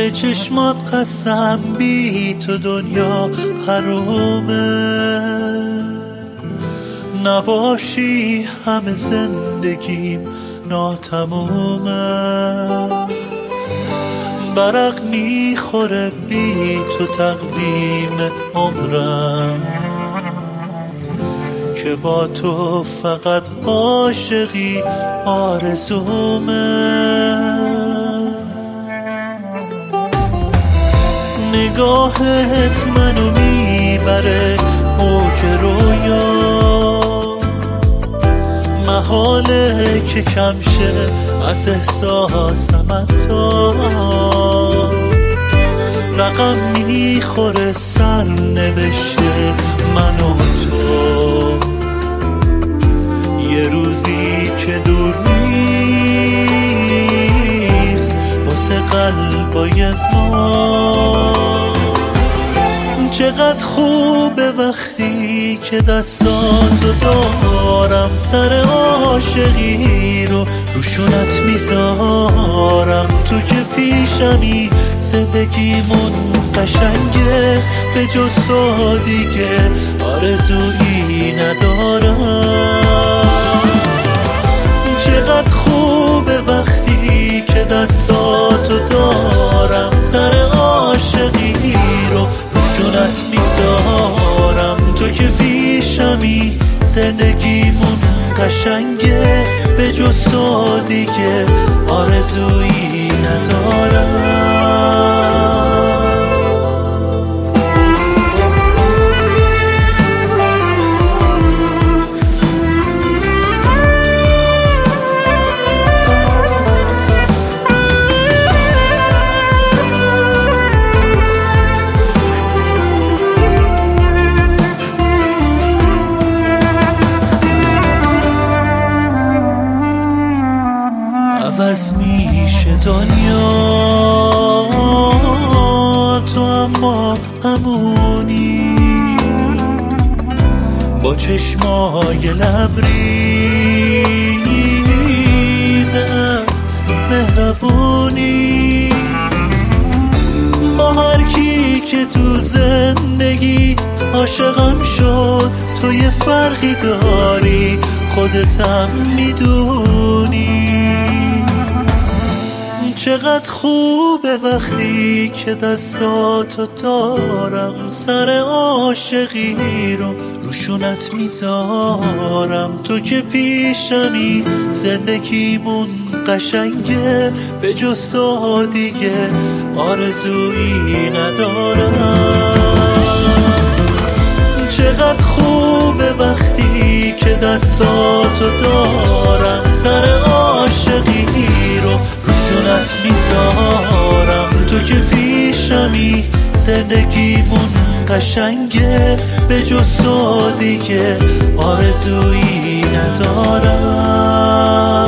به چشمات قسم بی تو دنیا حرومه، نباشی همه زندگیم ناتمومه. برق میخوره بی تو تقویم عمرم، که با تو فقط عاشقی آرزومه. نگاهت منو میبره موج رویا، محاله که کم شه از احساسم حتی. رقم میخوره سر نوشته من و تو، یه روزی که دور نیست واسه قلبای ما. چقدر خوبه وقتی که دستاتو دارم، سر عاشقی رو روشونت میذارم. تو که پیشمی زندگیمون قشنگه، به جز تو دیگه آرزویی ندارم. چقدر خوبه وقتی که دستاتو دارم، سر عاشقی رو روشونت میذارم. تو که پیشمی زندگیمون قشنگه، به جز تو دیگه آرزویی ندارم. عوض میشه دنیا تو، اما همونی با چشمای لبریز از مهربونی. با هر کی که تو زندگی عاشقم شد، تو یه فرقی داری خودتم میدونی. چقدر خوبه وقتی که دستاتو دارم، سر عاشقی رو روشونت میذارم. تو که پیشمی زندگیمون قشنگه، به جز تو دیگه آرزویی ندارم. چقدر خوبه وقتی که دستاتو دارم، سر عاشقی رو روشونت میذارم. تو که پیشمی زندگیمون قشنگه، به جز تو دیگه آرزویی ندارم.